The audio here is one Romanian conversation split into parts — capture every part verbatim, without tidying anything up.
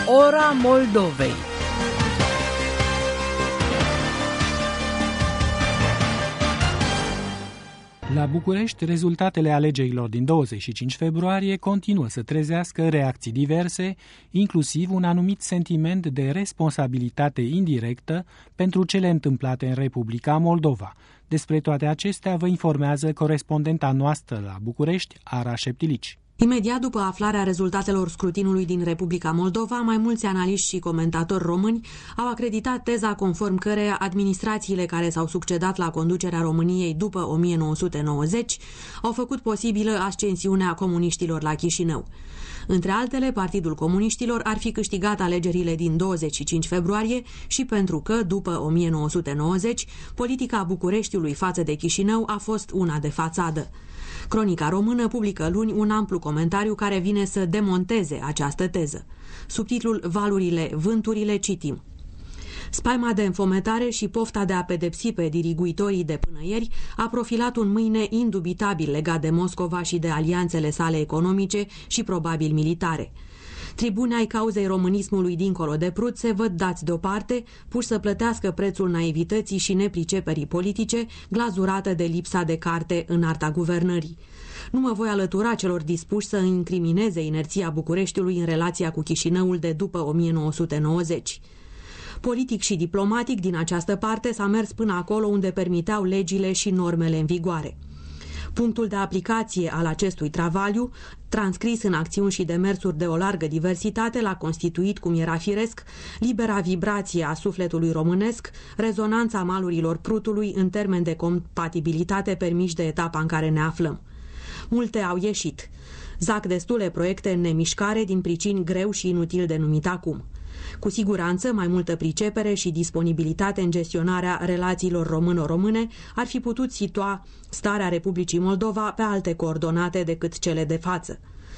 Ora Moldovei. La București, rezultatele alegerilor din douăzeci și cinci februarie continuă să trezească reacții diverse, inclusiv un anumit sentiment de responsabilitate indirectă pentru cele întâmplate în Republica Moldova. Despre toate acestea vă informează corespondenta noastră la București, Ara Șeptilici. Imediat după aflarea rezultatelor scrutinului din Republica Moldova, mai mulți analiști și comentatori români au acreditat teza conform căreia administrațiile care s-au succedat la conducerea României după o mie nouă sute nouăzeci au făcut posibilă ascensiunea comuniștilor la Chișinău. Între altele, Partidul Comuniștilor ar fi câștigat alegerile din douăzeci și cinci februarie și pentru că, după o mie nouă sute nouăzeci, politica Bucureștiului față de Chișinău a fost una de fațadă. Cronica Română publică luni un amplu comentariu care vine să demonteze această teză. Subtitlul Valurile, vânturile, citim: spaima de înfometare și pofta de a pedepsi pe diriguitorii de până ieri a profilat un mâine indubitabil legat de Moscova și de alianțele sale economice și probabil militare. Tribunii ai cauzei românismului dincolo de Prut se văd dați deoparte, puși să plătească prețul naivității și nepriceperii politice, glazurată de lipsa de carte în arta guvernării. Nu mă voi alătura celor dispuși să incrimineze inerția Bucureștiului în relația cu Chișinăul de după o mie nouă sute nouăzeci. Politic și diplomatic, din această parte, s-a mers până acolo unde permiteau legile și normele în vigoare. Punctul de aplicație al acestui travaliu, transcris în acțiuni și demersuri de o largă diversitate, l-a constituit, cum era firesc, libera vibrație a sufletului românesc, rezonanța malurilor Prutului în termeni de compatibilitate permiși de etapa în care ne aflăm. Multe au ieșit. Zac destule proiecte în nemișcare din pricini greu și inutil de numit acum. Cu siguranță, mai multă pricepere și disponibilitate în gestionarea relațiilor româno-române ar fi putut situa starea Republicii Moldova pe alte coordonate decât cele de față.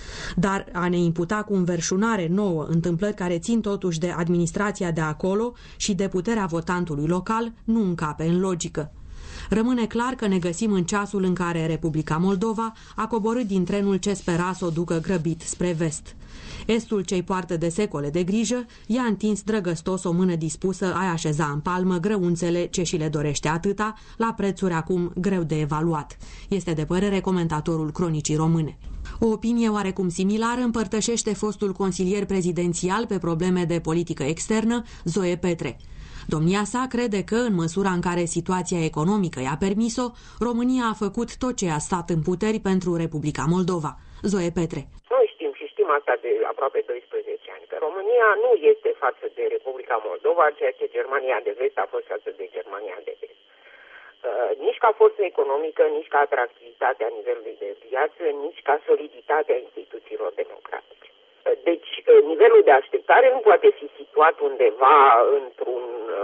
Dar a ne imputa cu înverșunare nouă întâmplări care țin totuși de administrația de acolo și de puterea votantului local nu încape în logică. Rămâne clar că ne găsim în ceasul în care Republica Moldova a coborât din trenul ce spera să o ducă grăbit spre vest. Estul ce-i poartă de secole de grijă i-a întins drăgăstos o mână dispusă a așeza în palmă grăunțele ce și le dorește atâta, la prețuri acum greu de evaluat. Este de părere comentatorul Cronicii Române. O opinie oarecum similară împărtășește fostul consilier prezidențial pe probleme de politică externă, Zoe Petre. Domnia sa crede că, în măsura în care situația economică i-a permis-o, România a făcut tot ce a stat în puteri pentru Republica Moldova. Zoe Petre. Noi știm și știm asta de aproape doisprezece ani, că România nu este față de Republica Moldova, ceea ce Germania de vest a fost față de Germania de est. Uh, nici ca forță economică, nici ca atractivitatea nivelului de viață, nici ca soliditatea instituțiilor democratice. Deci, nivelul de așteptare nu poate fi situat undeva într-un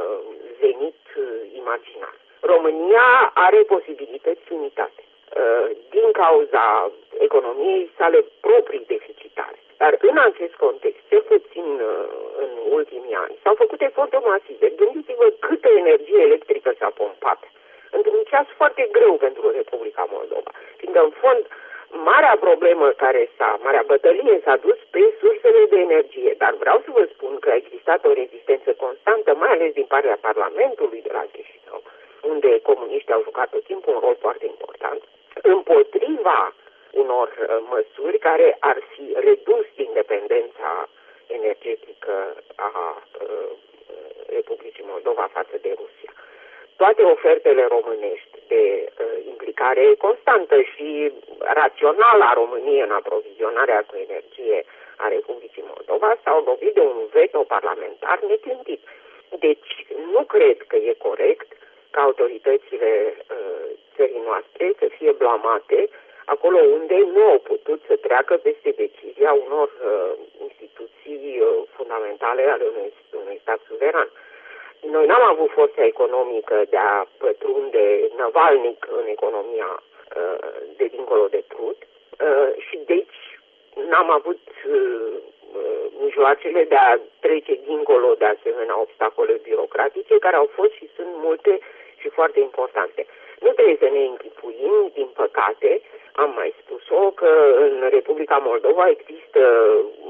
zenit imaginar. România are posibilități limitate din cauza economiei sale proprii deficitare. Dar în acest context, cel puțin în ultimii ani, s-au făcut eforturi masive. Gândiți-vă câtă energie electrică s-a pompat într-un ceas foarte greu pentru Republica Moldova. Fiindcă, în fond, marea problemă care s-a, marea bătălie s-a dus pe sursele de energie, dar vreau să vă spun că a existat o rezistență constantă, mai ales din partea Parlamentului de la Chișinău, unde comuniștii au jucat tot timpul un rol foarte important, împotriva unor uh, măsuri care ar fi redus independența energetică a uh, Republicii Moldova față de Rusia. Toate ofertele românești de uh, implicare constantă și rațională a României în aprovizionarea cu energie a Republicii Moldova s-au lovit de un veto parlamentar neclintit. Deci nu cred că e corect ca autoritățile uh, țării noastre să fie blamate acolo unde nu au putut să treacă peste decizia unor uh, instituții uh, fundamentale ale unui, unui stat suveran. Noi n-am avut forța economică de a pătrunde năvalnic în economia uh, de dincolo de Prut uh, și deci n-am avut uh, mijloacele de a trece dincolo de asemenea obstacole birocratice care au fost și sunt multe și foarte importante. Nu trebuie să ne închipuim, din păcate, am mai spus-o, că în Republica Moldova există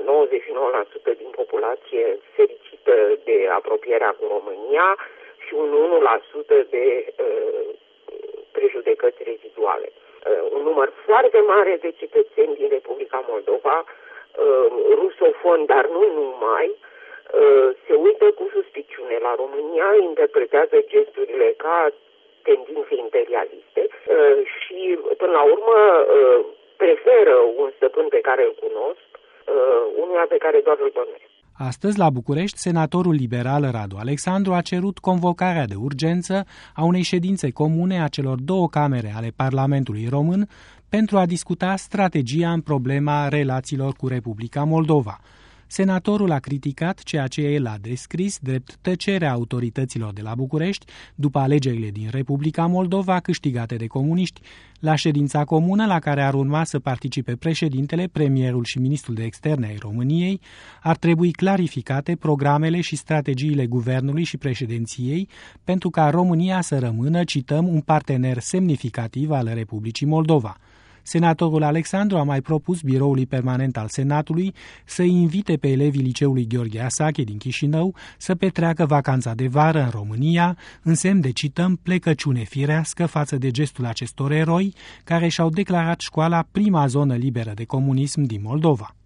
nouăzeci și nouă la sută din populație fericită de apropierea cu România și un unu la sută de uh, prejudecăți reziduale. Uh, un număr foarte mare de cetățeni din Republica Moldova, uh, rusofoni, dar nu numai, uh, se uită cu suspiciune la România, interpretează gesturile ca tendințe imperialiste uh, și, până la urmă, uh, preferă un stăpân pe care îl cunosc, uh, unuia pe care doar îl bănuiesc. Astăzi, la București, senatorul liberal Radu Alexandru a cerut convocarea de urgență a unei ședințe comune a celor două camere ale Parlamentului Român pentru a discuta strategia în problema relațiilor cu Republica Moldova. Senatorul a criticat ceea ce el a descris drept tăcerea autorităților de la București după alegerile din Republica Moldova câștigate de comuniști, la ședința comună la care ar urma să participe președintele, premierul și ministrul de externe ai României. Ar trebui clarificate programele și strategiile guvernului și președinției pentru ca România să rămână, cităm, un partener semnificativ al Republicii Moldova. Senatorul Alexandru a mai propus biroului permanent al Senatului să invite pe elevii liceului Gheorghe Asache din Chișinău să petreacă vacanța de vară în România, în semn de, cităm, plecăciune firească față de gestul acestor eroi care și-au declarat școala prima zonă liberă de comunism din Moldova.